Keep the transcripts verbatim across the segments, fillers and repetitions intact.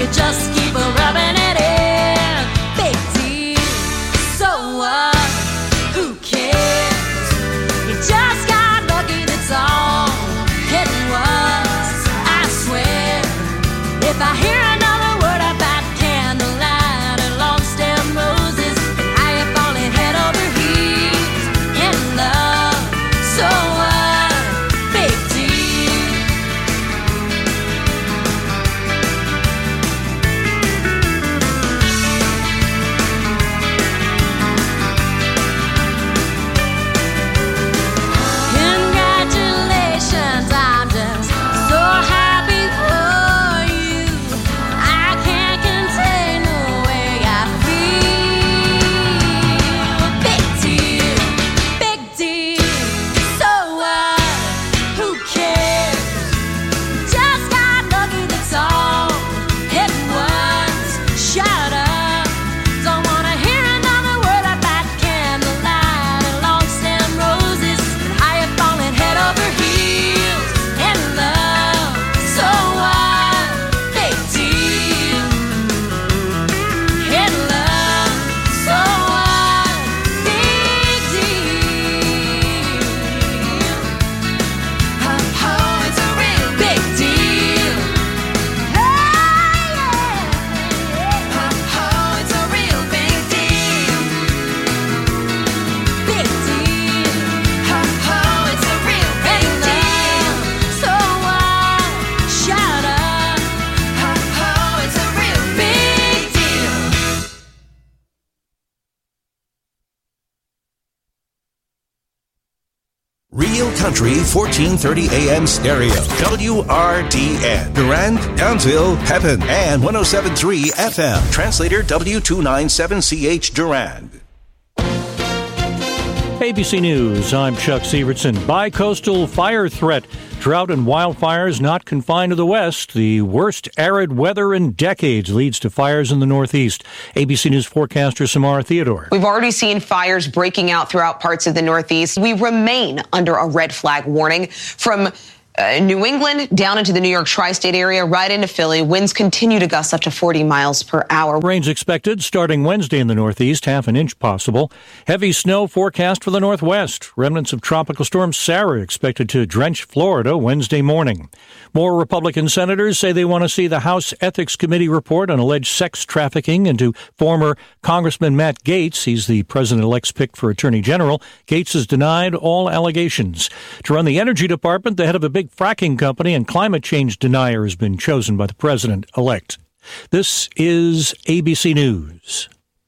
just keep rubbing it in. Big deal, so what? Who cares? You just got lucky, that's all it was. I swear, if I hear another word about candlelight and long stem roses, and how you're falling head over heels in love, so what? Big deal. Congratulations, I'm just so happy for you. I can't contain the way I feel. Big deal, big deal. So what? Who cares? Just got lucky, that's all it was. Shut up. Don't wanna hear another word about candlelight and long stem roses and how you're falling head over heels in love. So what? Big deal. In love. So what? Big deal. Oh, oh, it's a real big deal. Hey, yeah. Oh, oh, it's a real big deal. Big deal. Oh, oh, it's a real big deal. So what? Shut up. Oh, oh, it's a real big deal. Real Country fourteen thirty A M stereo. W R D N. Durand, Downsville, Pepin, and one oh seven point three F M. Translator W two ninety-seven C H Durand. A B C News, I'm Chuck Sievertson. Bi-coastal fire threat. Drought and wildfires not confined to the west. The worst arid weather in decades leads to fires in the northeast. A B C News forecaster Samara Theodore. We've already seen fires breaking out throughout parts of the Northeast. We remain under a red flag warning from uh, New England down into the New York tri-state area, right into Philly. Winds continue to gust up to forty miles per hour. Rains expected starting Wednesday in the northeast, half an inch possible. Heavy snow forecast for the northwest. Remnants of Tropical Storm Sarah expected to drench Florida Wednesday morning. More Republican senators say they want to see the House Ethics Committee report on alleged sex trafficking into former Congressman Matt Gaetz. He's the president-elect's pick for Attorney General. Gaetz has denied all allegations. To run the Energy Department, the head of a big fracking company and climate change denier has been chosen by the president-elect. This is A B C News.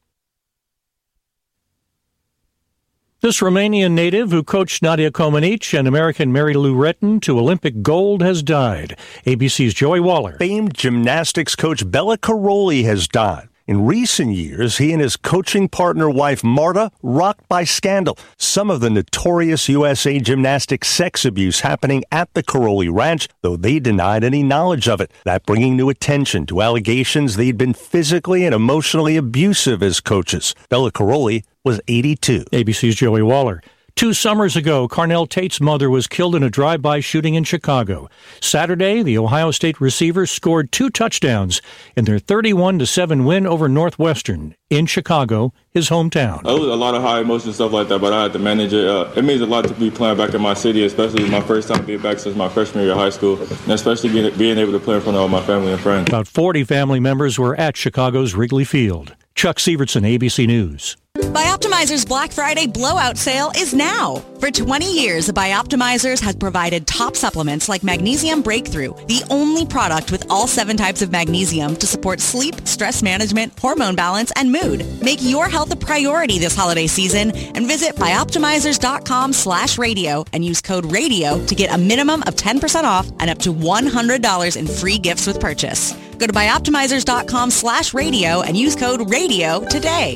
This Romanian native who coached Nadia Comaneci and American Mary Lou Retton to Olympic gold has died. A B C's Joey Waller. Famed gymnastics coach Bela Karolyi has died. In recent years, he and his coaching partner wife Marta rocked by scandal. Some of the notorious U S A gymnastics sex abuse happening at the Karolyi Ranch, though they denied any knowledge of it. That bringing new attention to allegations they'd been physically and emotionally abusive as coaches. Bela Karolyi was eighty-two. A B C's Joey Waller. Two summers ago, Carnell Tate's mother was killed in a drive-by shooting in Chicago. Saturday, the Ohio State receiver scored two touchdowns in their thirty-one to seven win over Northwestern in Chicago, his hometown. It was a lot of high emotion stuff like that, but I had to manage it. Uh, it means a lot to be playing back in my city, especially my first time being back since my freshman year of high school, and especially being, being able to play in front of all my family and friends. About forty family members were at Chicago's Wrigley Field. Chuck Sievertson, A B C News. Bioptimizer's Black Friday blowout sale is now. For twenty years, Bioptimizers has provided top supplements like Magnesium Breakthrough, the only product with all seven types of magnesium to support sleep, stress management, hormone balance, and mood. Make your health a priority this holiday season and visit bioptimizers.com slash radio and use code radio to get a minimum of ten percent off and up to one hundred dollars in free gifts with purchase. Go to bioptimizers.com slash radio and use code radio today.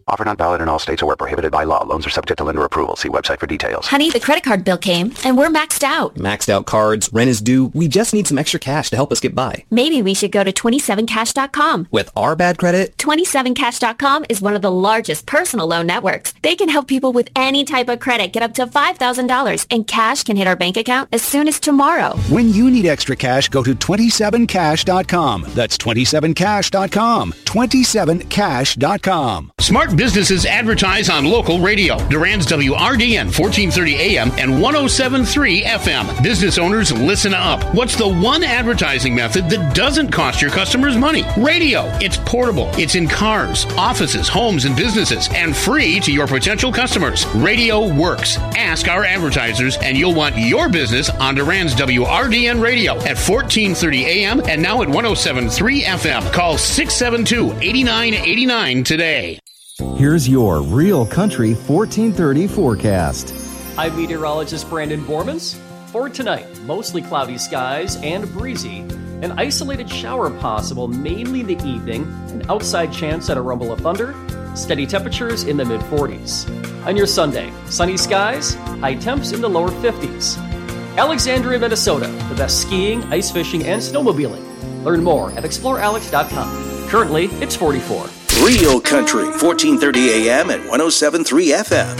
Offer not valid in all states or where prohibited by law. Loans are subject to lender approval. See website for details. Honey, the credit card bill came, and we're maxed out. Maxed out cards, rent is due. We just need some extra cash to help us get by. Maybe we should go to twenty-seven cash dot com. With our bad credit? twenty-seven cash dot com is one of the largest personal loan networks. They can help people with any type of credit get up to five thousand dollars, and cash can hit our bank account as soon as tomorrow. When you need extra cash, go to twenty-seven cash dot com. That's twenty-seven cash dot com. twenty-seven cash dot com. Smart businesses advertise on local radio. Durand's W R D N fourteen thirty A M and one oh seven point three F M. Business owners, listen up. What's the one advertising method that doesn't cost your customers money? Radio. It's portable. It's in cars, offices, homes, and businesses, and free to your potential customers. Radio works. Ask our advertisers, and you'll want your business on Durand's W R D N radio at fourteen thirty A M and now at one oh seven point three F M. Call six seven two, eight nine eight nine today. Here's your Real Country fourteen thirty forecast. I'm meteorologist Brandon Bormans. For tonight, mostly cloudy skies and breezy. An isolated shower possible mainly in the evening. An outside chance at a rumble of thunder. Steady temperatures in the mid forties. On your Sunday, sunny skies, high temps in the lower fifties. Alexandria, Minnesota, the best skiing, ice fishing, and snowmobiling. Learn more at explore alex dot com. Currently, it's forty-four. Real Country, fourteen thirty A M and one oh seven point three F M.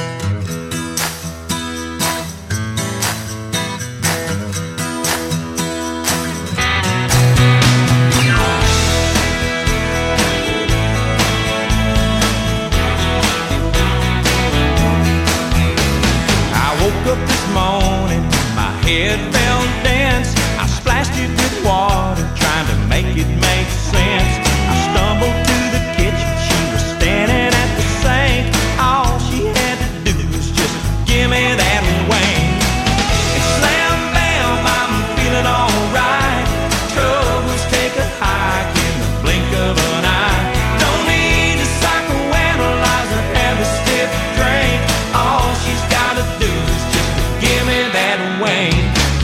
I woke up this morning, my head felt dense. I splashed it with water, trying to make it make sense. I stumbled to the kitchen, she was standing at the sink. All she had to do was just give me that wing. And slam bam, I'm feeling alright. Troubles take a hike in the blink of an eye. Don't need to psychoanalyze or have a stiff drink. All she's gotta do is just give me that wing.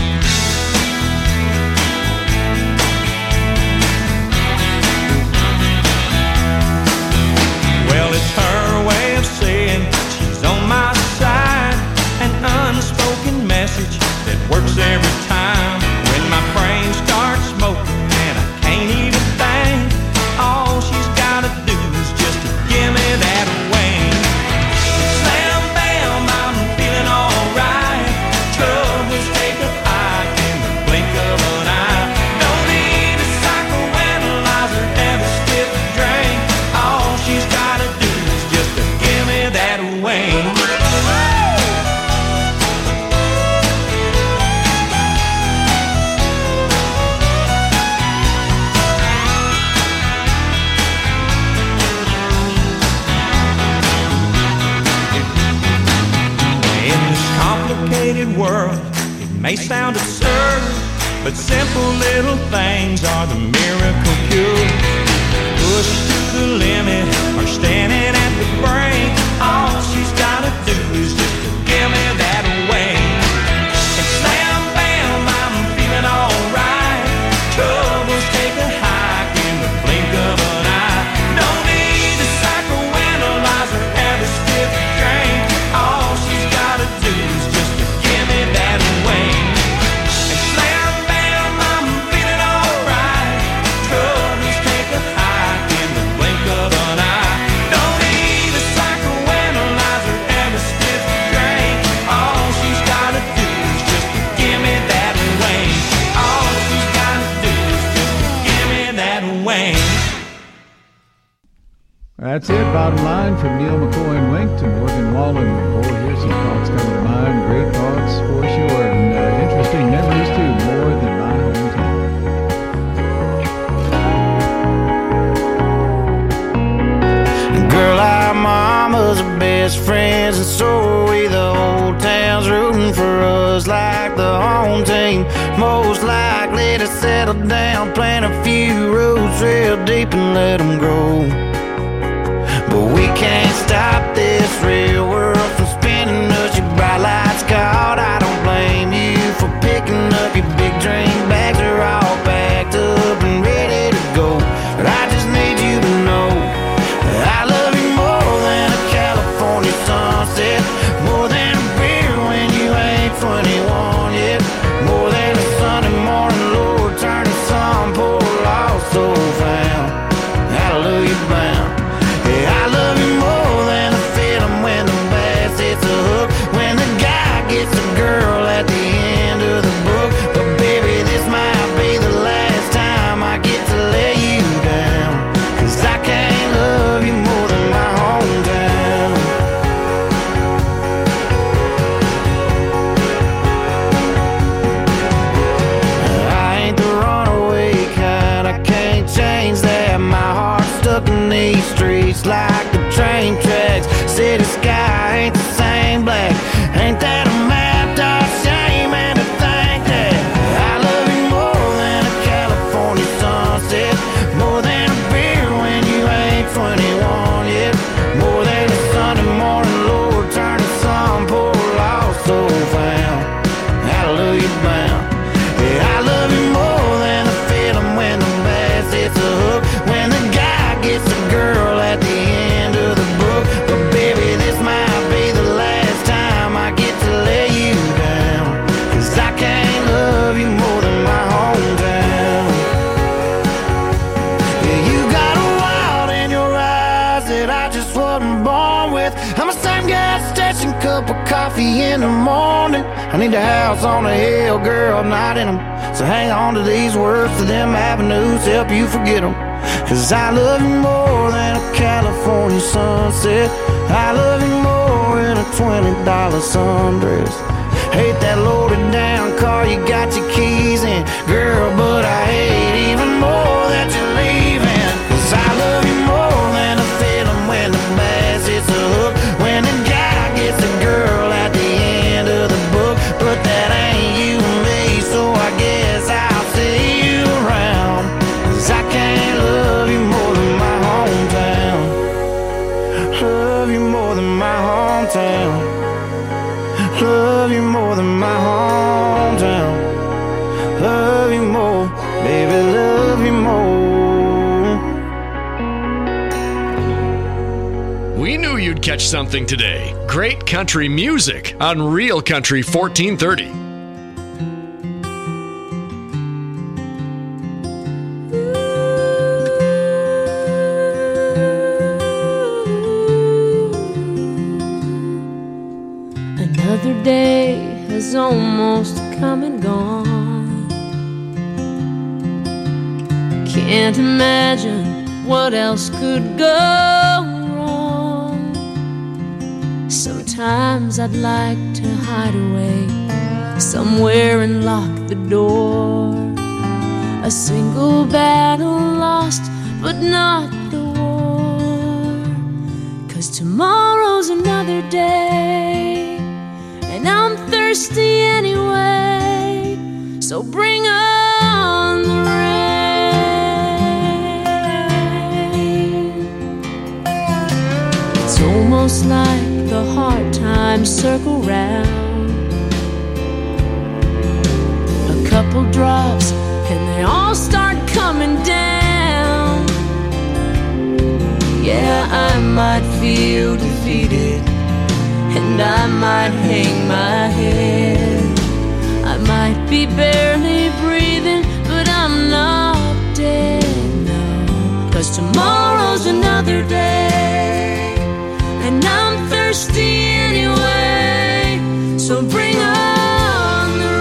Well, it's her way of saying she's on my side. An unspoken message that works every time. When my brain starts smoking and I can't even think, all she's gotta do is just give me that wing. Slam bam, I'm feeling alright. Troubles take a hike in the blink of an eye. Don't need a psychoanalyze or have a stiff drink. All she's gotta do is just to give me that wing. In this complicated world, it may sound absurd, but simple little things are the miracle cure. Pushed to the limit or standing at the brink, all she's gotta do is just to give me that wing. And slam bam, I'm feeling alright. Troubles take a hike in the blink of an eye. Don't need a psychoanalyze or have a stiff drink. All she's gotta do is just to give me that wing. And slam bam, I'm feeling alright. Troubles take a hike in the blink of an eye. Don't need a psychoanalyze or have a stiff drink. All she's gotta do is just to give me that wing. All she's gotta do is just to give me that wing. That's it. Bottom line from Neil McCoy and Wink to Morgan Wallen. Boy, here's some thoughts coming to mind. Great thoughts for sure. And uh, interesting memories, too. More than my hometown. Girl, our mama's are best friends, and so are we. The whole town's rooting for us like the home team. Most likely to settle down, plant a few roots real deep and let them grow. But we can't stop this real world from spinning us. Your bright lights caught, I don't blame you for picking up. Your big drink bags are all packed up and ready to go. But I just need you to know that I love you more than a that I just wasn't born with. I'm a same gas station cup of coffee in the morning. I need a house on a hill, girl, not in them. So hang on to these words to them avenues, help you forget them. Cause I love you more than a California sunset. I love you more than a twenty dollar sundress. Hate that loaded down car you got your keys in, girl, but I hate even more that you're leaving. Cause I love you more than a feeling when the bass hits the hook, when the guy gets the girl at the end of the book. But that ain't you and me, so I guess I'll see you around. Cause I can't love you more than my hometown. Love you more than my hometown. Love you more than my hometown. Love you more, baby, love you more. We knew you'd catch something today. Great country music on Real Country fourteen thirty. Another day has almost come and gone. Can't imagine what else could go wrong. Sometimes I'd like to hide away somewhere and lock the door. A single battle lost, but not the war. 'Cause tomorrow's another day, and I'm thirsty anyway, so bring on the rain. It's almost like the hard times circle round. A couple drops and they all start coming down. Yeah, I might feel defeated, and I might hang my head. I might be barely breathing, but I'm not dead, no. 'Cause tomorrow's another day, and I'm thirsty anyway, so bring on the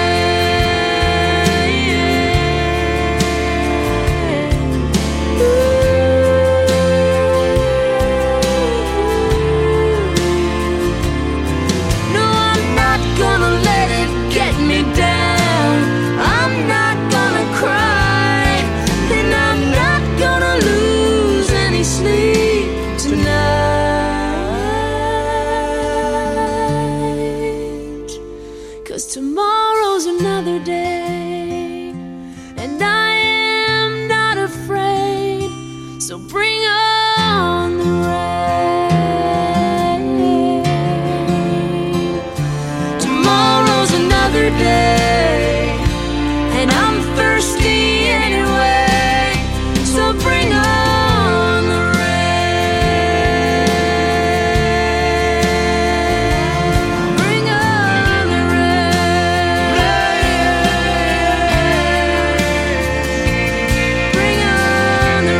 rain. No, I'm not gonna let it get me down. I'm not gonna cry, and I'm not gonna lose any sleep tonight. 'Cause tomorrow's another day, and I am not afraid, so bring on the rain. Tomorrow's another day, and I'm thirsty anyway, so bring on the rain. Bring on the rain. Bring on the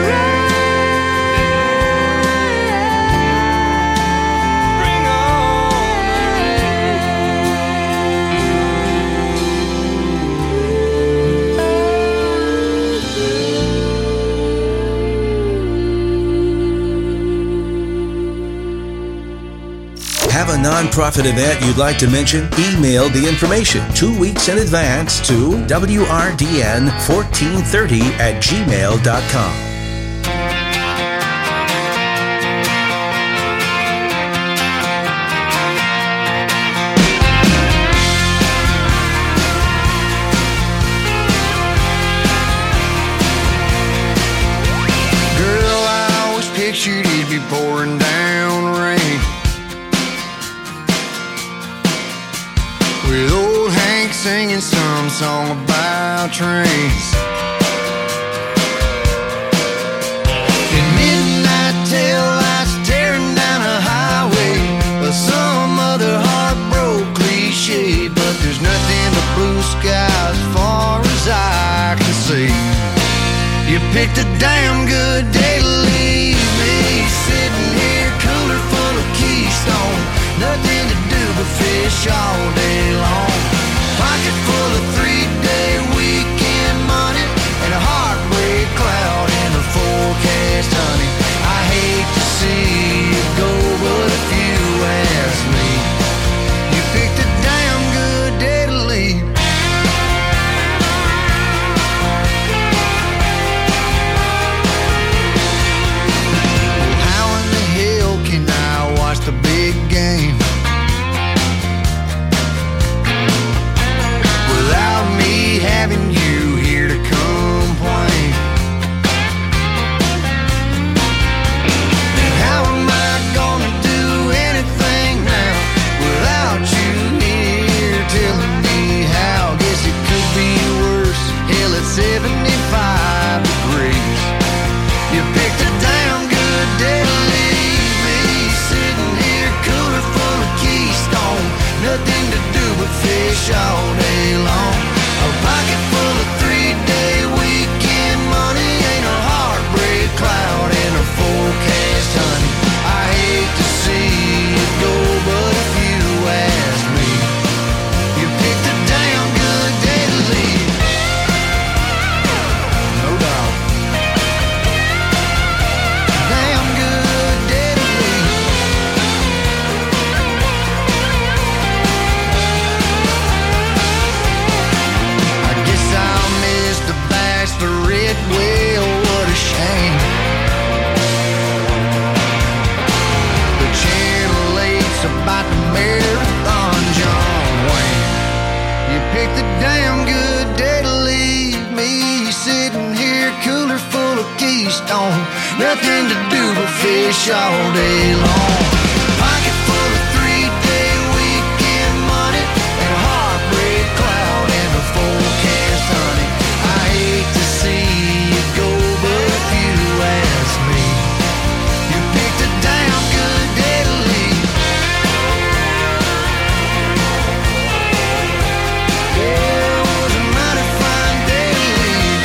rain. Bring Have a nonprofit event you'd like to mention? Email the information two weeks in advance to W R D N fourteen thirty at gmail dot com. Girl, I always pictured it'd be pouring down rain, with old Hank singing some song about trains. In midnight tail lights tearing down a highway, or some other heartbroken cliche. But there's nothing but blue sky as far as I can see. You picked a damn good day to leave me sitting fish all day long. Pocket full of three-day weekend money and a heartbreak cloud in the forecast, honey. I hate to see you go, but if you ask me, you picked a damn good day to leave. How in the hell can I watch the big game without me having you here to complain? And how am I gonna do anything now without you here telling me how? Guess it could be worse. Hell, it's seventy-five degrees. You picked a damn good day to leave me sitting here, cooler full of Keystone. Nothing to do but fish all day long. A pocket full of three-day weekend money ain't a heartbreak cloud in a forecast, honey. I hate to see it go, but if you ask me, you picked a damn good day to leave. No doubt. Damn good day to leave. I guess I'll miss the bachelorette. Well, what a shame. The Channel eight's about the marathon, John Wayne. You picked a damn good day to leave me sitting here, cooler full of Keystone. Nothing to do but fish all day long. Pocket full of three-day weekend money and a heartbreak cloud in the forecast, honey. I hate to see you go, but if you ask me, you picked a damn good day to leave. Yeah, it was a mighty fine day to leave.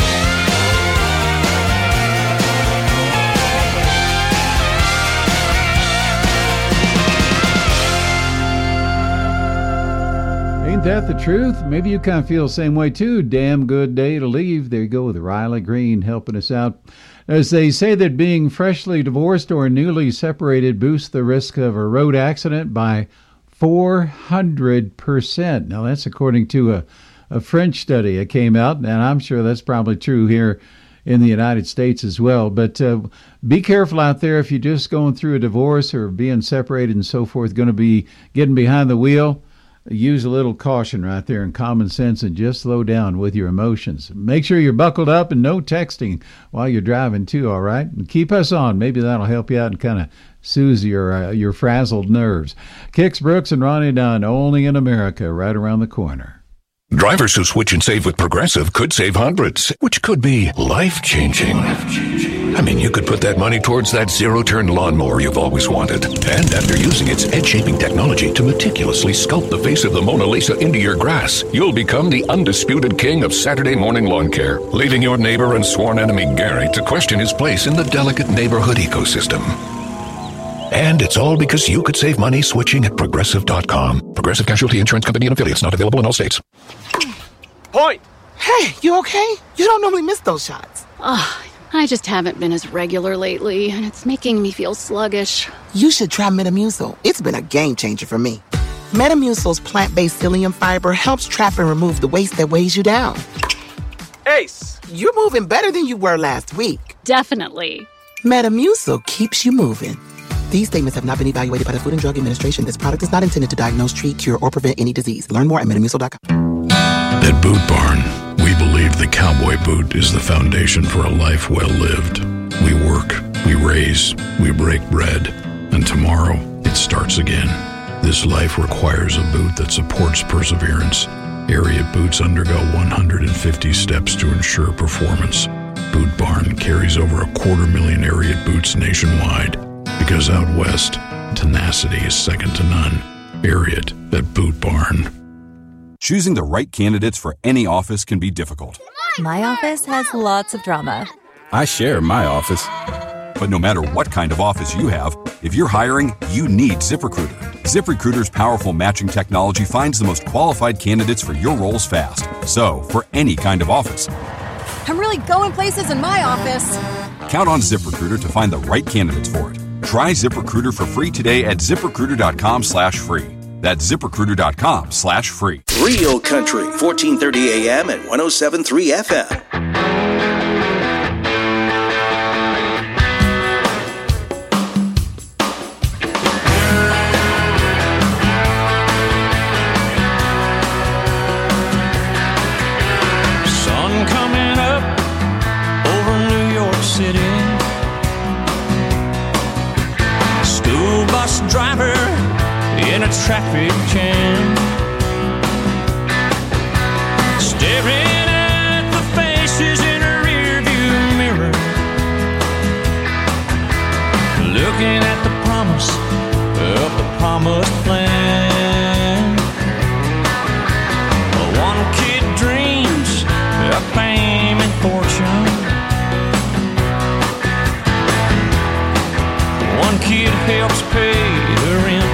Ain't that the truth? Maybe you kind of feel the same way too. Damn good day to leave. There you go with Riley Green helping us out. As they say that being freshly divorced or newly separated boosts the risk of a road accident by four hundred percent. Now that's according to a, a French study that came out, and I'm sure that's probably true here in the United States as well. But uh, be careful out there if you're just going through a divorce or being separated and so forth, going to be getting behind the wheel. Use a little caution right there and common sense and just slow down with your emotions. Make sure you're buckled up and no texting while you're driving too, all right? And keep us on. Maybe that'll help you out and kind of soothe your uh, your frazzled nerves. Kix Brooks and Ronnie Dunn, only in America, right around the corner. Drivers who switch and save with Progressive could save hundreds, which could be life-changing. I mean, you could put that money towards that zero-turn lawnmower you've always wanted. And after using its head-shaping technology to meticulously sculpt the face of the Mona Lisa into your grass, you'll become the undisputed king of Saturday morning lawn care, leaving your neighbor and sworn enemy Gary to question his place in the delicate neighborhood ecosystem. And it's all because you could save money switching at Progressive dot com. Progressive Casualty Insurance Company and affiliates, not available in all states. Point! Hey, you okay? You don't normally miss those shots. Ugh, I just haven't been as regular lately, and it's making me feel sluggish. You should try Metamucil. It's been a game changer for me. Metamucil's plant-based psyllium fiber helps trap and remove the waste that weighs you down. Ace, you're moving better than you were last week. Definitely. Metamucil keeps you moving. These statements have not been evaluated by the Food and Drug Administration. This product is not intended to diagnose, treat, cure, or prevent any disease. Learn more at Metamucil dot com. At Boot Barn, we believe the cowboy boot is the foundation for a life well lived. We work, we raise, we break bread, and tomorrow it starts again. This life requires a boot that supports perseverance. Ariat boots undergo one hundred fifty steps to ensure performance. Boot Barn carries over a quarter million Ariat boots nationwide. Because out west, tenacity is second to none. Ariat at Boot Barn. Choosing the right candidates for any office can be difficult. My office has lots of drama. I share my office. But no matter what kind of office you have, if you're hiring, you need ZipRecruiter. ZipRecruiter's powerful matching technology finds the most qualified candidates for your roles fast. So, for any kind of office. I'm really going places in my office. Count on ZipRecruiter to find the right candidates for it. Try ZipRecruiter for free today at ZipRecruiter.com slash free. That's ZipRecruiter.com slash free. Real Country, fourteen thirty A M and one oh seven point three F M. Driver in a traffic jam, staring at the faces in a rearview mirror, looking at the promise of the promised land. One kid dreams of fame and fortune, one kid helps pay the rent.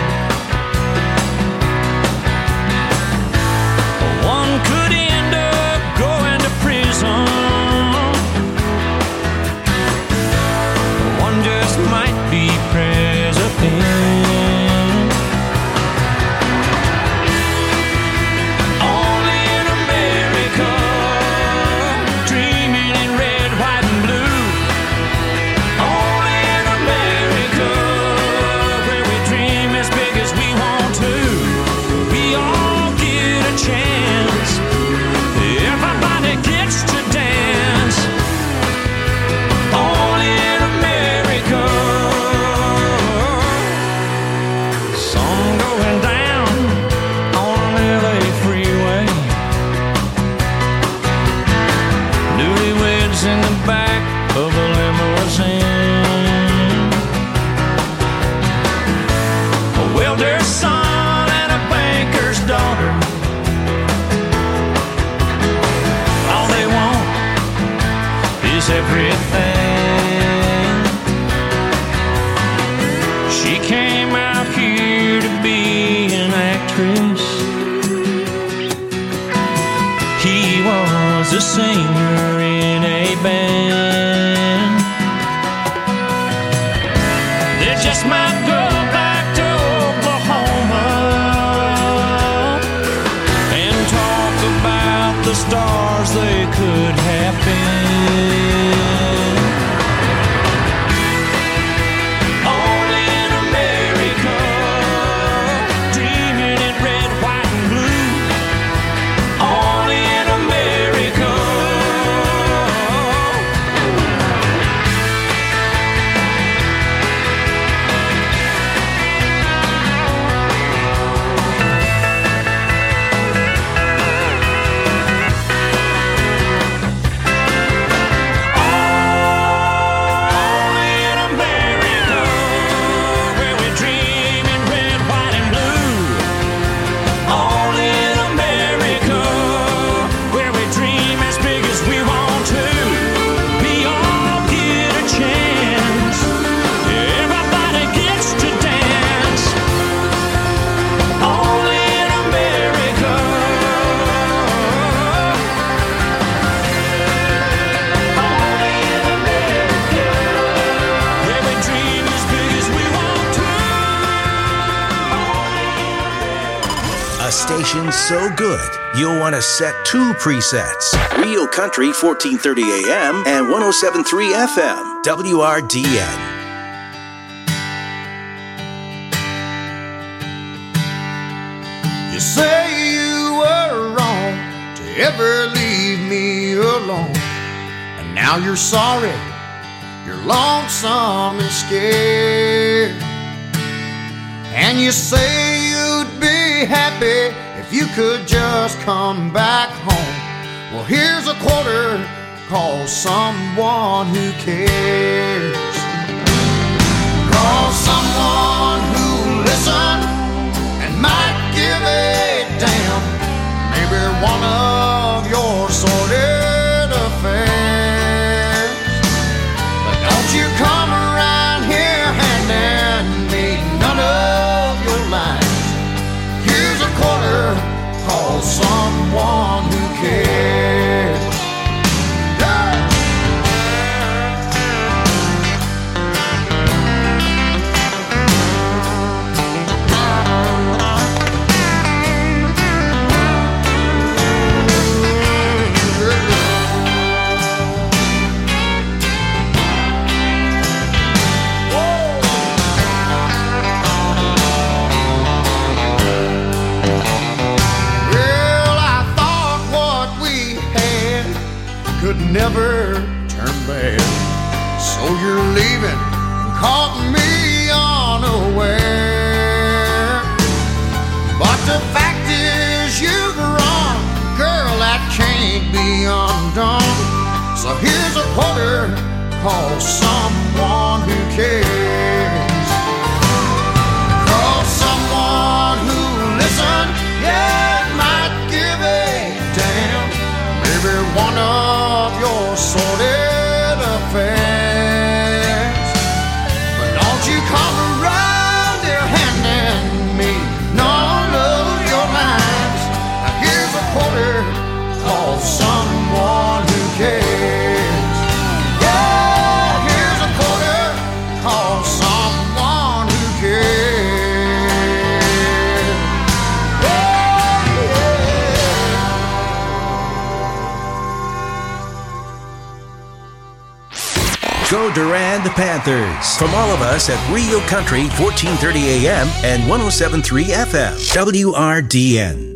One could end up going to prison. One just might be president. Only in America, dreaming in red, white, and blue. Only in America, where we dream as big as we want to. We all get a chance. Everybody gets to dance. Only in America. Sun going down on an L A freeway. Newlyweds in the back of a limousine. A welder's son and a banker's daughter. All they want is everything. She came out here to be an actress. He was a singer in a band. They just might go back to Oklahoma and talk about the stars they could have been. Only in America, dreaming in red, white, and blue. Only in America. A station so good, you'll want to set two presets. Real Country, fourteen thirty A M and one oh seven point three F M, W R D N. You say you were wrong to ever leave me alone, and now you're sorry, you're lonesome and scared. And you say you'd be happy if you could just come back home. Well, here's a quarter, call someone who cares. Call someone who'll listen and might give a damn. Maybe one of your sordid affairs. But don't you come around quarter, call someone who cares. Call someone who listen, yeah, might give a damn. Maybe one of your sordid affairs. But don't you come around there handing me none of your lines. Now here's a quarter, call someone who cares. Yeah, here's a quarter, call someone who cares. Yeah, yeah. Go Durand Panthers. From all of us at Real Country, fourteen thirty A M and one oh seven point three F M. W R D N.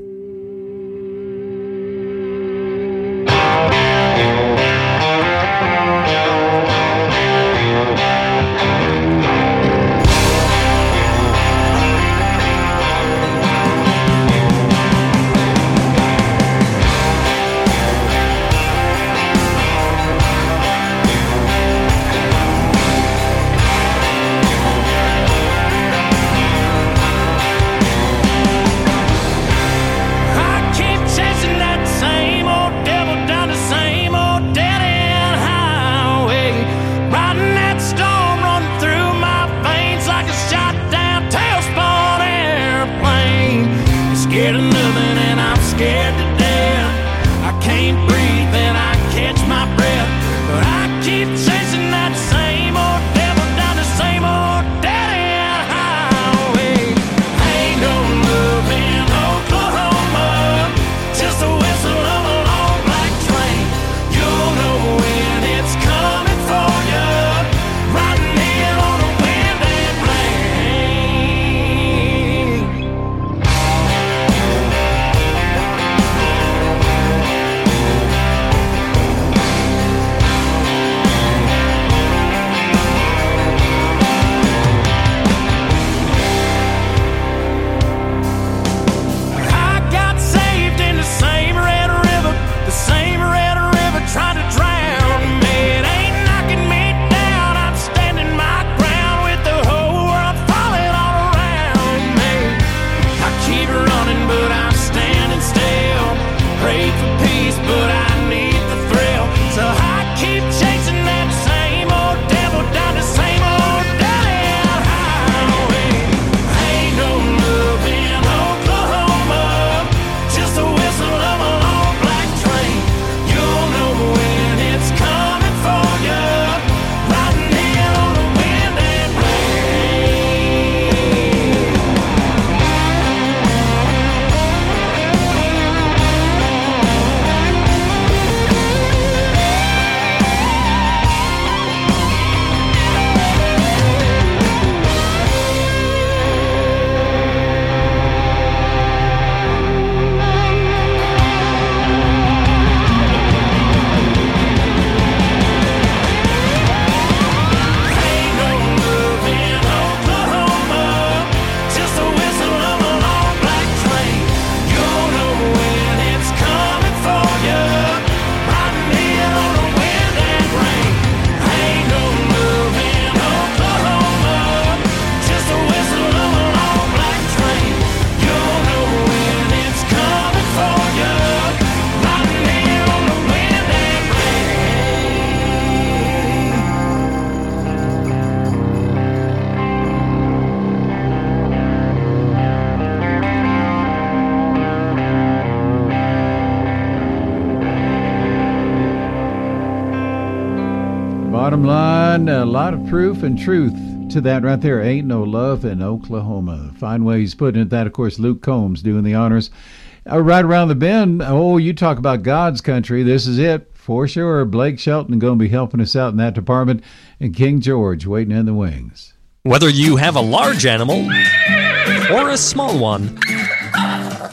Bottom line, a lot of proof and truth to that right there. Ain't no love in Oklahoma. Fine way he's putting it. That, of course, Luke Combs doing the honors. Uh, right around the bend, oh, you talk about God's country. This is it for sure. Blake Shelton going to be helping us out in that department. And King George waiting in the wings. Whether you have a large animal or a small one,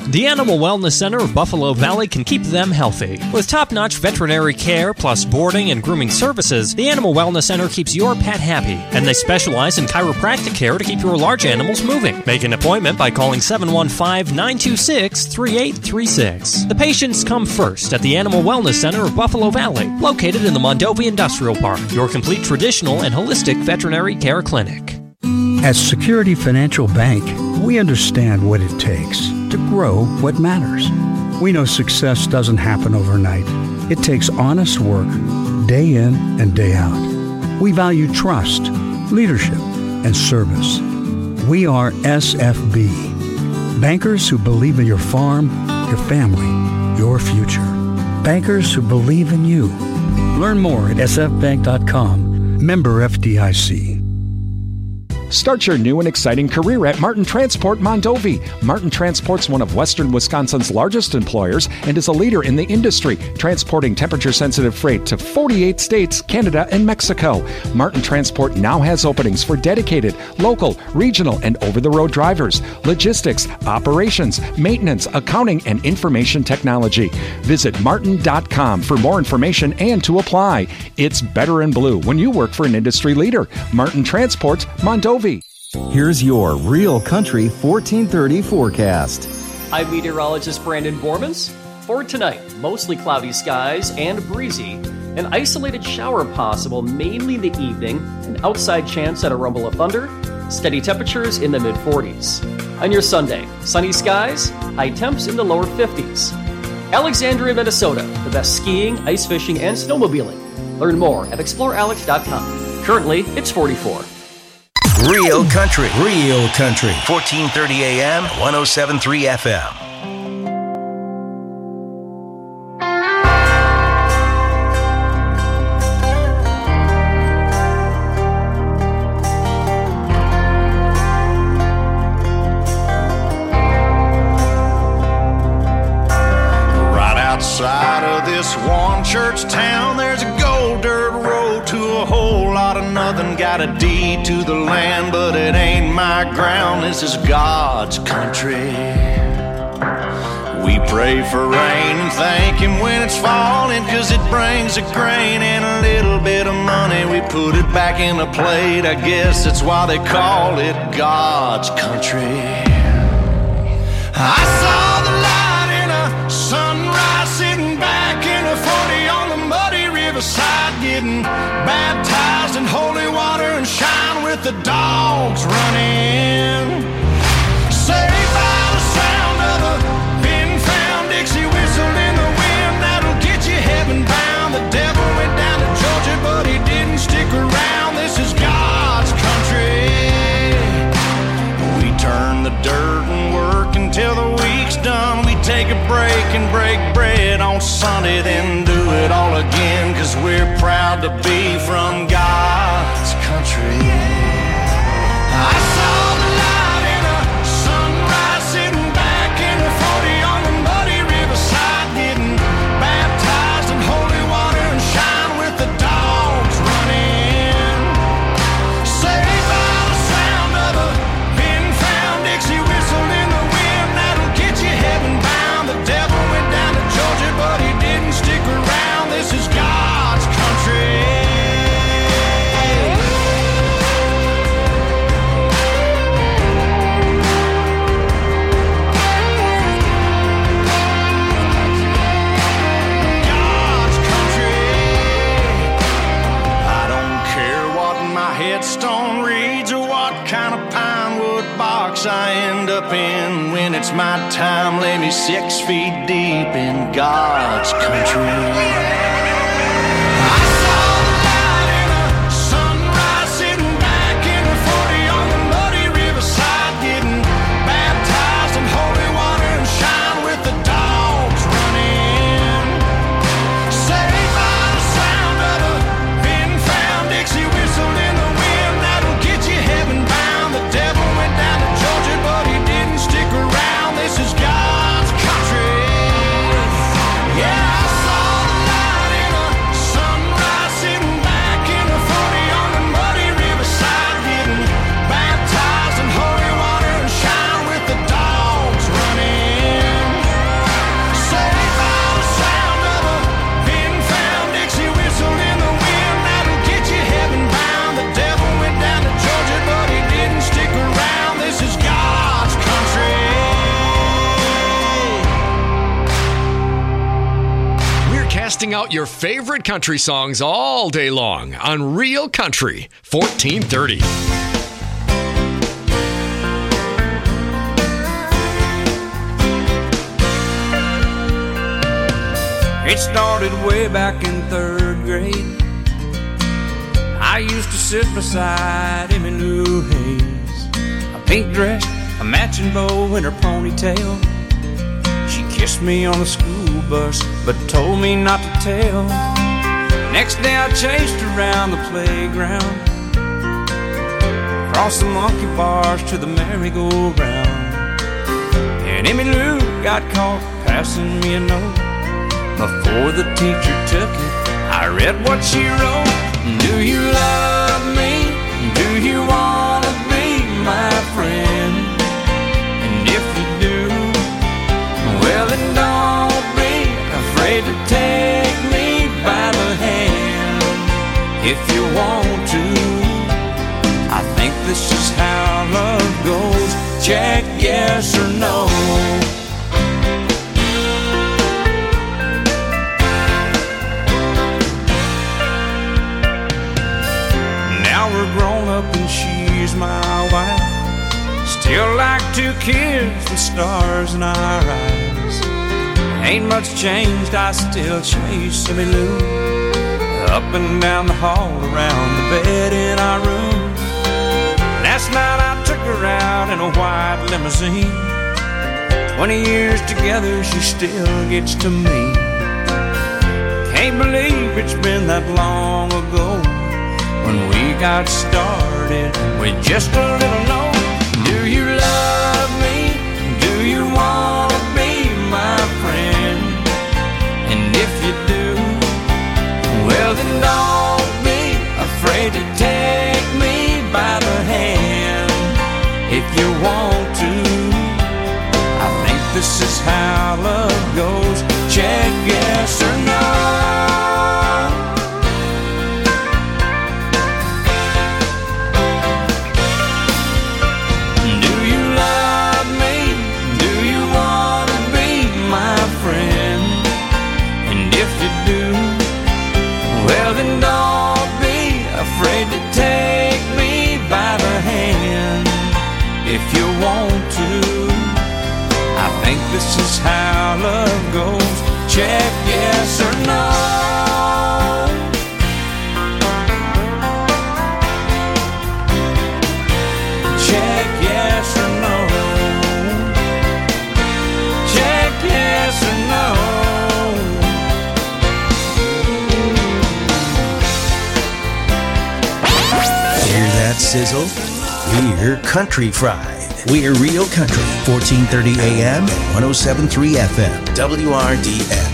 The Animal Wellness Center of Buffalo Valley can keep them healthy. With top-notch veterinary care plus boarding and grooming services, the Animal Wellness Center keeps your pet happy, and they specialize in chiropractic care to keep your large animals moving. Make an appointment by calling seven one five, nine two six, three eight three six. The patients come first at the Animal Wellness Center of Buffalo Valley, located in the Mondovi Industrial Park, your complete traditional and holistic veterinary care clinic. At Security Financial Bank, we understand what it takes to grow what matters. We know success doesn't happen overnight. It takes honest work, day in and day out. We value trust, leadership, and service. We are S F B, bankers who believe in your farm, your family, your future. Bankers who believe in you. Learn more at s f bank dot com. Member F D I C. Start your new and exciting career at Martin Transport Mondovi. Martin Transport's one of Western Wisconsin's largest employers and is a leader in the industry, transporting temperature-sensitive freight to forty-eight states, Canada, and Mexico. Martin Transport now has openings for dedicated, local, regional, and over-the-road drivers, logistics, operations, maintenance, accounting, and information technology. Visit martin dot com for more information and to apply. It's better in blue when you work for an industry leader. Martin Transport Mondovi. Here's your Real Country fourteen thirty forecast. I'm meteorologist Brandon Bormans. For tonight, mostly cloudy skies and breezy. An isolated shower possible mainly in the evening. An outside chance at a rumble of thunder. Steady temperatures in the mid forties. On your Sunday, sunny skies, high temps in the lower fifties. Alexandria, Minnesota, the best skiing, ice fishing, and snowmobiling. Learn more at explore alex dot com. Currently, it's forty-four. Real Country, Real Country, fourteen thirty A M, one oh seven point three F M. Right outside of this one church town, there's a gold dirt road to a whole lot of nothing. Got a deed to the land, but it ain't my ground. This is God's country. We pray for rain and thank Him when it's falling, 'cause it brings a grain and a little bit of money. We put it back in a plate, I guess that's why they call it God's country. I saw the light in a sunrise, sitting back in a forty on the muddy riverside, getting baptized in holy water and shine with the dogs running. Saved by the sound of a pin-found Dixie whistle in the wind, that'll get you heaven bound. The devil went down to Georgia, but he didn't stick around. This is God's country. We turn the dirt and work until the week's done. We take a break and break bread on Sunday, then do it all again, 'cause we're proud to be from God's country. I saw the light in a sunrise, sitting back in a forty on the muddy riverside, getting baptized in holy water and shine with the dogs running. Saved by the sound of a pin-found Dixie whistle in the wind, that'll get you heaven bound. The devil went down to Georgia, but he didn't stick around. This is God's country. Headstone reads or what kind of pine wood box I end up in. When it's my time, lay me six feet deep in God's country. Yeah, I saw the light in a blasting out your favorite country songs all day long on Real Country fourteen thirty. It started way back in third grade. I used to sit beside Emmylou Hayes, a pink dress, a matching bow, and her ponytail. She kissed me on the school bus, but told me not to tell. Next day I chased her around the playground, across the monkey bars to the merry-go-round. And Emmylou got caught passing me a note. Before the teacher took it, I read what she wrote. Do you love me? Do you want to be my friend? And if you do, well then don't be afraid to take me by the hand. If you want to, I think this is how love goes. Check yes or no. We're grown up and she's my wife. Still like two kids with stars in our eyes. Ain't much changed, I still chase Emmylou up and down the hall, around the bed in our room. Last night I took her out in a white limousine. Twenty years together, she still gets to me. Can't believe it's been that long ago when we got started with just a little note. Do you love me? Do you want to be my friend? And if you do, well then don't be afraid to take me by the hand. If you want to, I think this is how love goes. Check yes or no. Well then don't be afraid to take me by the hand. If you want to, I think this is how love goes. Check yes or no. Check yes or no. Check yes or no. That sizzle? We're Country Fried. We're Real Country, fourteen thirty A M and one oh seven point three F M, W R D N.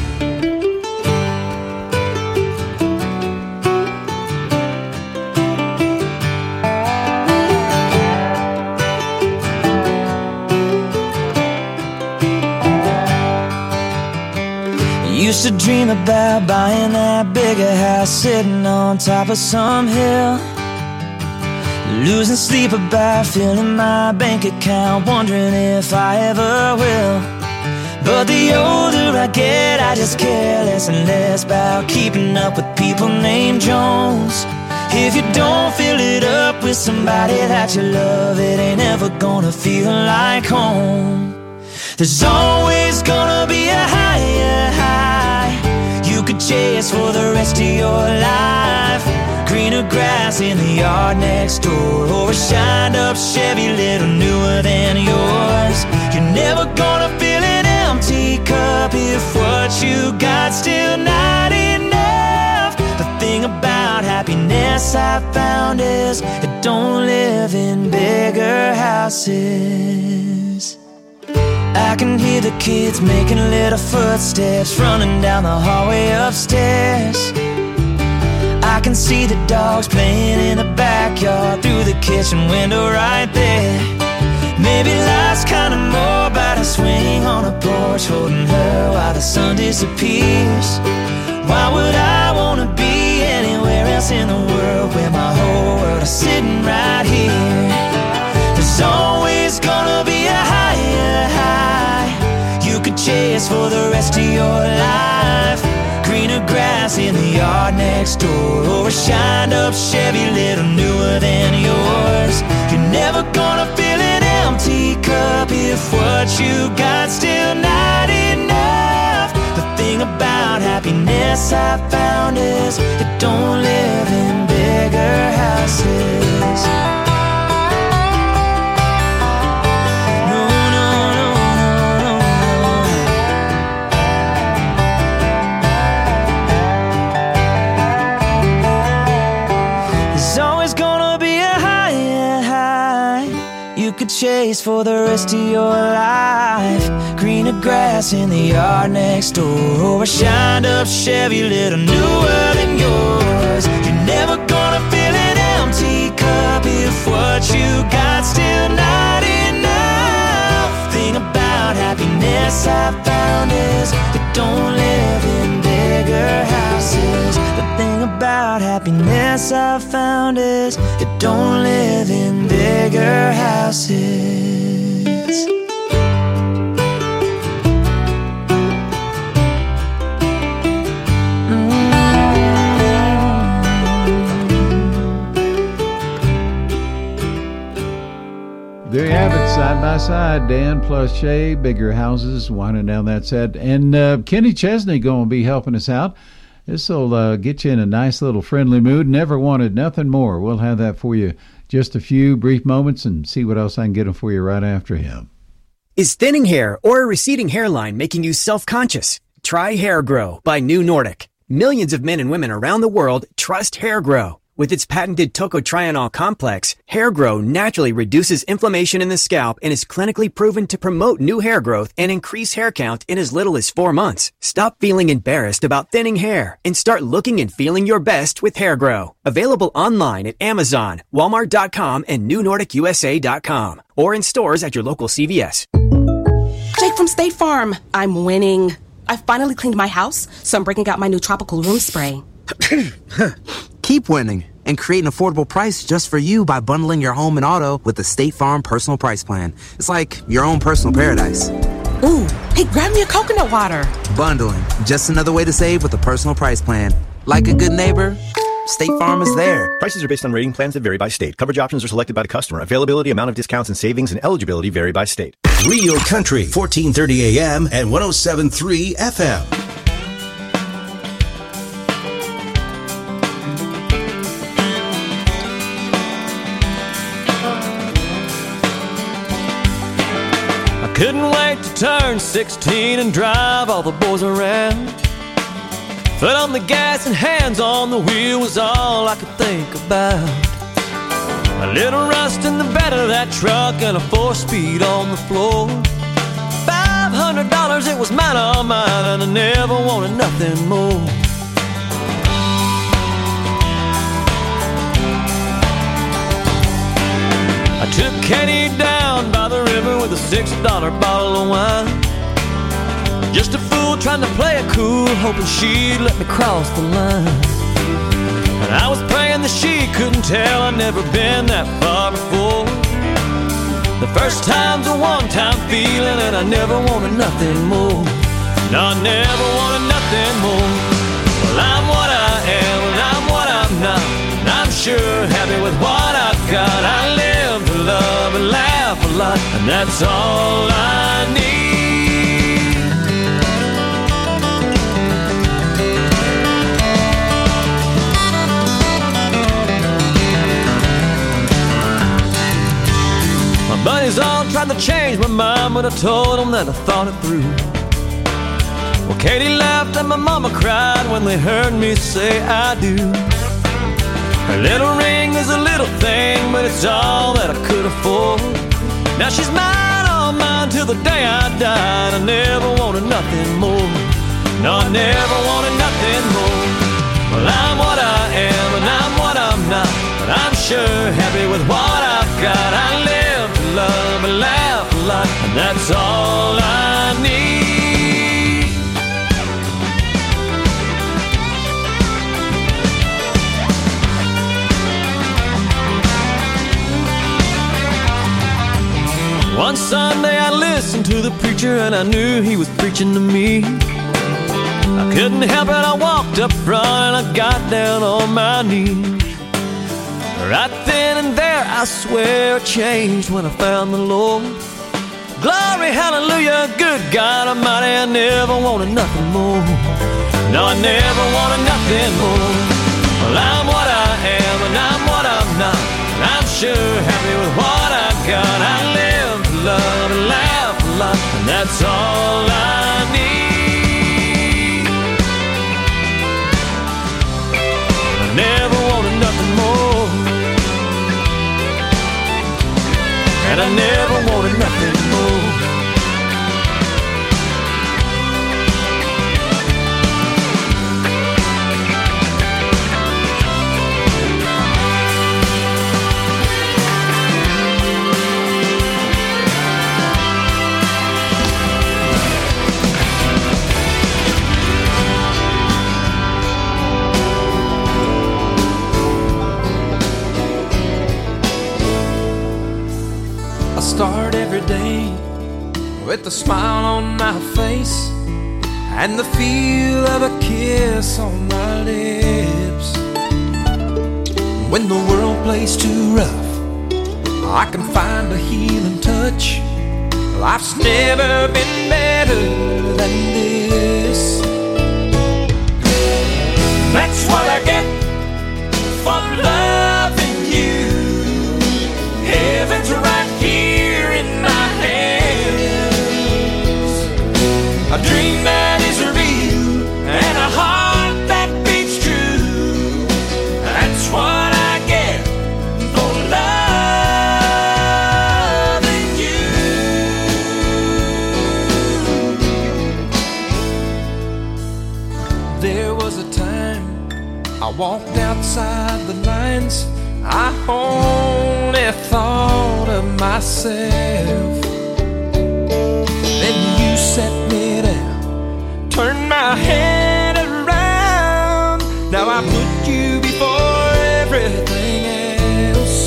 Used to dream about buying that bigger house, sitting on top of some hill. Losing sleep about filling my bank account, wondering if I ever will. But the older I get, I just care less and less about keeping up with people named Jones. If you don't fill it up with somebody that you love, it ain't ever gonna feel like home. There's always gonna be a higher high you could chase for the rest of your life. Greener grass in the yard next door, or a shined up Chevy little newer than yours. You're never gonna fill an empty cup if what you got still not enough. The thing about happiness I found is it don't live in bigger houses. I can hear the kids making little footsteps running down the hallway upstairs. I can see the dogs playing in the backyard through the kitchen window right there. Maybe life's kinda more about a swing on a porch, holding her while the sun disappears. Why would I wanna be anywhere else in the world where my whole world is sitting right here? There's always gonna be a higher high you could chase for the rest of your life. Greener grass grass in the yard next door, or a shined-up Chevy little newer than yours. You're never gonna fill an empty cup if what you got still not enough. The thing about happiness I found is it don't live in bigger houses. Chase for the rest of your life. Greener grass in the yard next door, or a shined up Chevy little newer than yours. You're never gonna fill an empty cup if what you got still not enough. Thing about happiness I found is it don't live in bigger houses. The thing about happiness I found is it don't live in bigger houses. There you have it, side by side, Dan plus Shay, bigger houses, winding down that set. And uh, Kenny Chesney going to be helping us out. This will uh, get you in a nice little friendly mood. Never wanted nothing more. We'll have that for you just a few brief moments and see what else I can get them for you right after him. Is thinning hair or a receding hairline making you self-conscious? Try Hair Grow by New Nordic. Millions of men and women around the world trust Hair Grow. With its patented tocotrienol complex, Hair Grow naturally reduces inflammation in the scalp and is clinically proven to promote new hair growth and increase hair count in as little as four months. Stop feeling embarrassed about thinning hair and start looking and feeling your best with Hair Grow. Available online at Amazon, Walmart dot com, and New Nordic U S A dot com, or in stores at your local C V S. Jake from State Farm. I'm winning. I finally cleaned my house, so I'm breaking out my new tropical room spray. Keep winning and create an affordable price just for you by bundling your home and auto with the State Farm Personal Price Plan. It's like your own personal paradise. Ooh, hey, grab me a coconut water. Bundling, just another way to save with the Personal Price Plan. Like a good neighbor, State Farm is there. Prices are based on rating plans that vary by state. Coverage options are selected by the customer. Availability, amount of discounts and savings, and eligibility vary by state. Real Country, fourteen thirty A M and one oh seven point three F M. Couldn't wait to turn sixteen and drive all the boys around. Foot on the gas and hands on the wheel was all I could think about. A little rust in the bed of that truck and a four-speed on the floor. Five hundred dollars, it was mine, all mine, and I never wanted nothing more. I took Katie down by the river with a six dollar bottle of wine. Just a fool trying to play it cool, hoping she'd let me cross the line. And I was praying that she couldn't tell I'd never been that far before. The first time's a one-time feeling, and I never wanted nothing more. No, I never wanted nothing more. Well, I'm what I am, and I'm what I'm not, and I'm sure happy with what I've got. I live to love and laugh a lot, and that's all I need. My buddies all tried to change my mind, but I told them that I thought it through. Well, Katie laughed and my mama cried when they heard me say I do. Her little ring is a little thing, but it's all that I could afford. Now she's mine, all mine, till the day I died. I never wanted nothing more. No, I never wanted nothing more. Well, I'm what I am, and I'm what I'm not, but I'm sure happy with what I've got. I live to love and laugh a lot, and that's all I need. One Sunday I listened to the preacher, and I knew he was preaching to me. I couldn't help it, I walked up front and I got down on my knees. Right then and there, I swear it changed when I found the Lord. Glory, hallelujah, good God Almighty, I never wanted nothing more. No, I never wanted nothing more. Well, I'm what I am and I'm what I'm not, and I'm sure happy with what I've got. I live to love and laugh a lot, and that's all I need. I never wanted nothing more, and I never wanted nothing more. Start every day with a smile on my face and the feel of a kiss on my lips. When the world plays too rough, I can find a healing touch. Life's never been better than this. That's what I get for loving you. Heaven's right here in my hands. A dream that is real and a heart that beats true. That's what I get for loving you. There was a time I walked outside the lines. I only thought of myself. Then you set me down, turned my head around. Now I put you before everything else.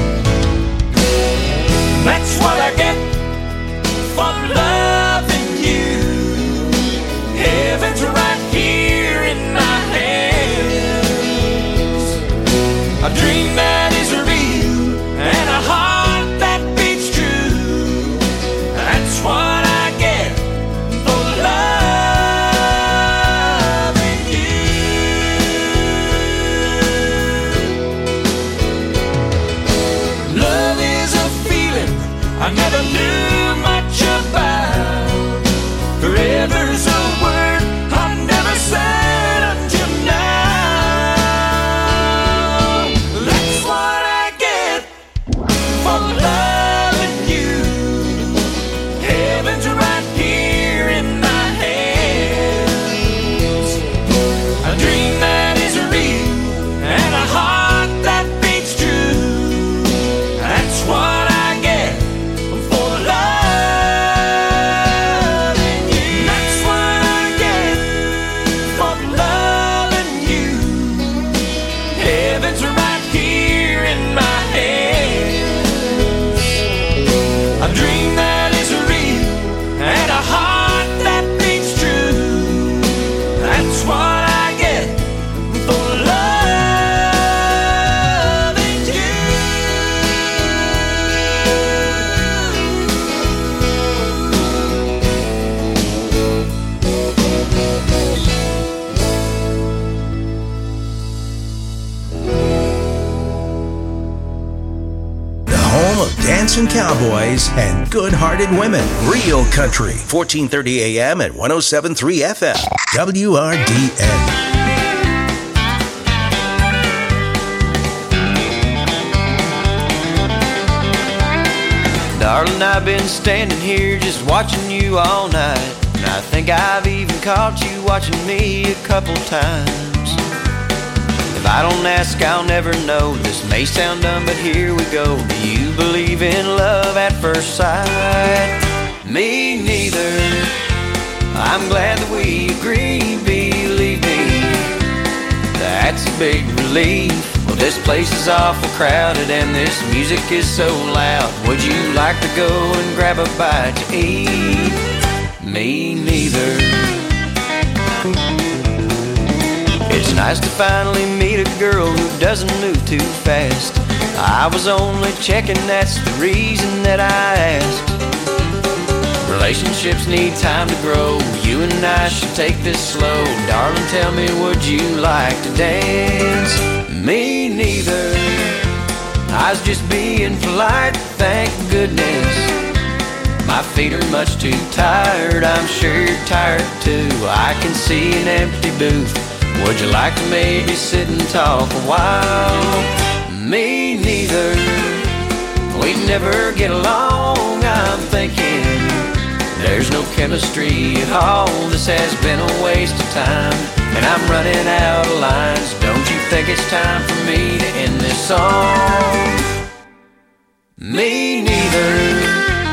That's what I get for loving you. Heaven's right here in my hands. A dream that is real and a heart that beats true. That's what I get for loving you. Love is a feeling I never knew much about. Forever's a word I've never said until now. That's what I get for loving you. Heaven's right here in my hands. A dream that is real and a heart that beats true. That's what I get for loving you. That's what I get for loving you. Heaven's right here in my hands. A dream that is real and a heart that beats true. That's what I get for loving you. The home of dancing cowboys and good-hearted women. Real Country, fourteen thirty A M at one oh seven point three F M. W R D N. Darling, I've been standing here just watching you all night, and I think I've even caught you watching me a couple times. If I don't ask, I'll never know. This may sound dumb, but here we go. Do you believe in love at first sight? Me neither. I'm glad that we agree, believe me. That's a big relief. Well, this place is awful crowded and this music is so loud. Would you like to go and grab a bite to eat? Me neither. It's nice to finally meet a girl who doesn't move too fast. I was only checking, that's the reason that I asked. Relationships need time to grow. You and I should take this slow. Darling, tell me, would you like to dance? Me neither. I was just being polite, thank goodness. My feet are much too tired, I'm sure you're tired too. I can see an empty booth. Would you like to maybe sit and talk a while? Me neither. We'd never get along, I'm thinking. There's no chemistry at all. This has been a waste of time, and I'm running out of lines. Don't you think it's time for me to end this song? Me neither.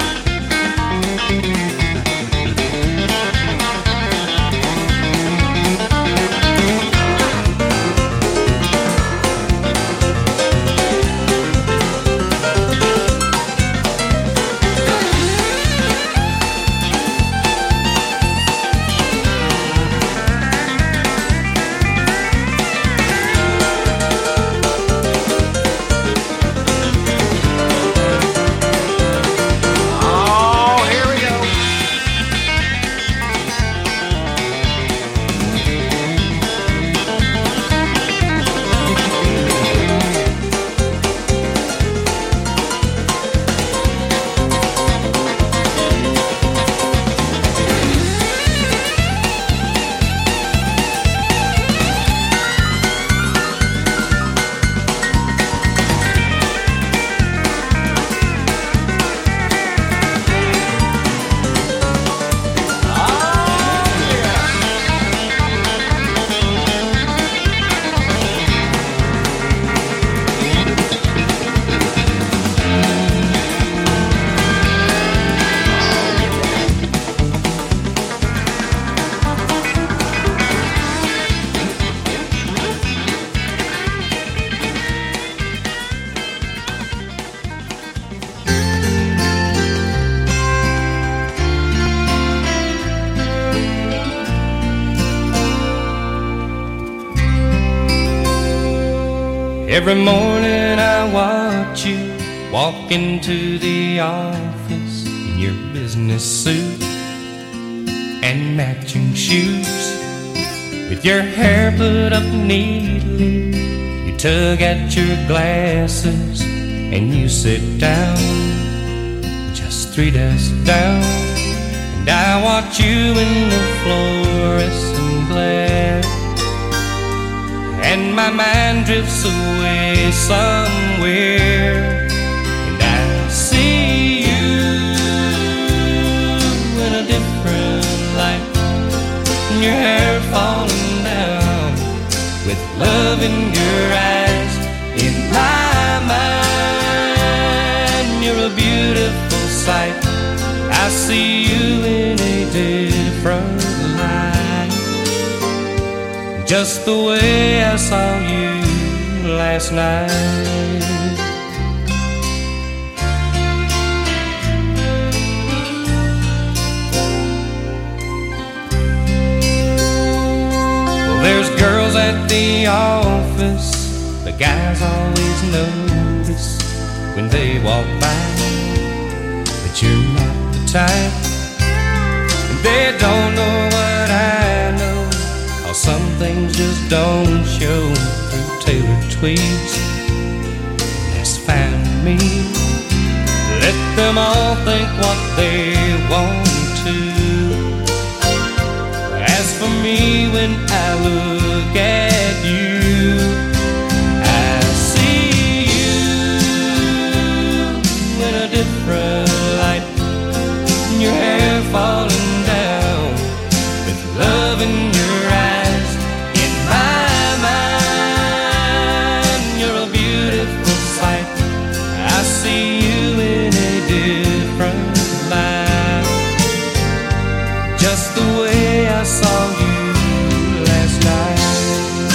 Every morning I watch you walk into the office in your business suit and matching shoes. With your hair put up neatly, you tug at your glasses and you sit down, just three desks down. And I watch you in the fluorescent glare, and my mind drifts away somewhere, and I see you in a different light, and your hair falling down, with love in your eyes. In my mind, you're a beautiful sight. I see you in a different light, just the way I saw you last night. Well, there's girls at the office, the guys always notice when they walk by, but you're not the type, and they don't know what I know. Some things just don't show through tailored tweeds. That's fine with me. Let them all think what they want to. As for me, when I look at you, I see you in a different light. Your hair falling down with love in your eyes. See you in a different light, just the way I saw you last night.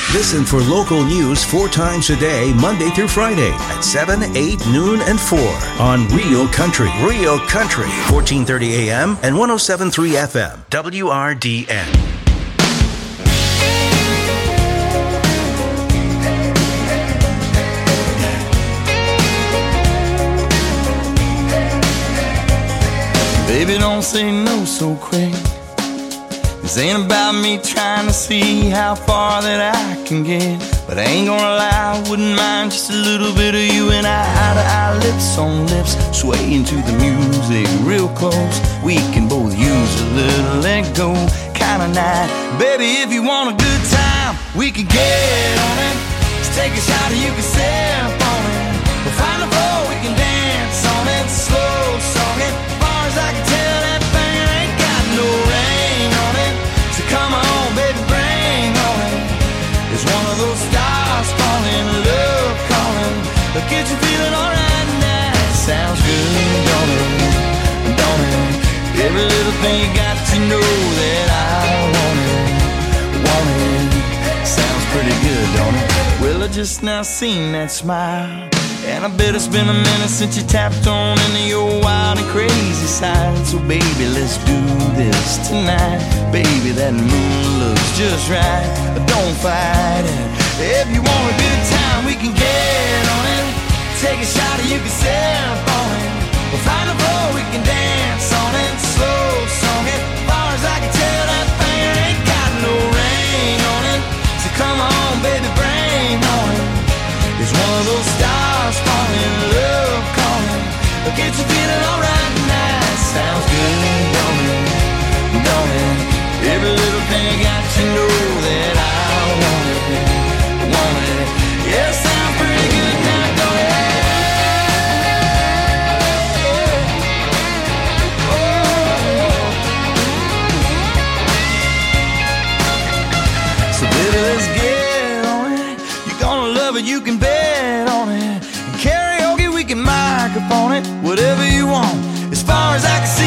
Listen for local news four times a day, Monday through Friday at seven, eight, noon, and four on Real Country. Real Country, fourteen thirty A M and one oh seven point three F M, W R D N. Baby, don't say no so quick. This ain't about me trying to see how far that I can get. But I ain't gonna lie, I wouldn't mind just a little bit of you and I, eye to eye, lips on lips, swaying to the music real close. We can both use a little let go kind of night. Baby, if you want a good time, we can get on it. Let's take a shot and you can sip on it. We'll find a floor, we can dance on it. Slow song it, as far as I can tell, that thing ain't got no ring on it. So come on, baby, bring on it. It's one of those stars falling, love calling. But get you feeling alright now. Sounds good, don't it? Don't it? Every little thing you got to know that I want it. Want it. Sounds pretty good, don't it? Well, I just now seen that smile, and I bet it's been a minute since you tapped on into your wild and crazy side. So baby, let's do this tonight. Baby, that moon looks just right. Don't fight it. If you want a good time, we can get on it. Take a shot and you can sip on it. We'll find a floor, we can dance on it. Slow song it, as far as I can tell, that thing ain't got no ring on it. So come on, baby, bring on it. It's one of those stars falling, love calling. But get you feeling alright tonight. Sounds good, don't it? Don't it? Every little thing got to know that I want it. Want it. Yeah, sounds pretty good now, don't it? So baby, let's get on it. You're gonna love it, you can bet on it. And karaoke, we can microphone it. Whatever you want, as far as I can see.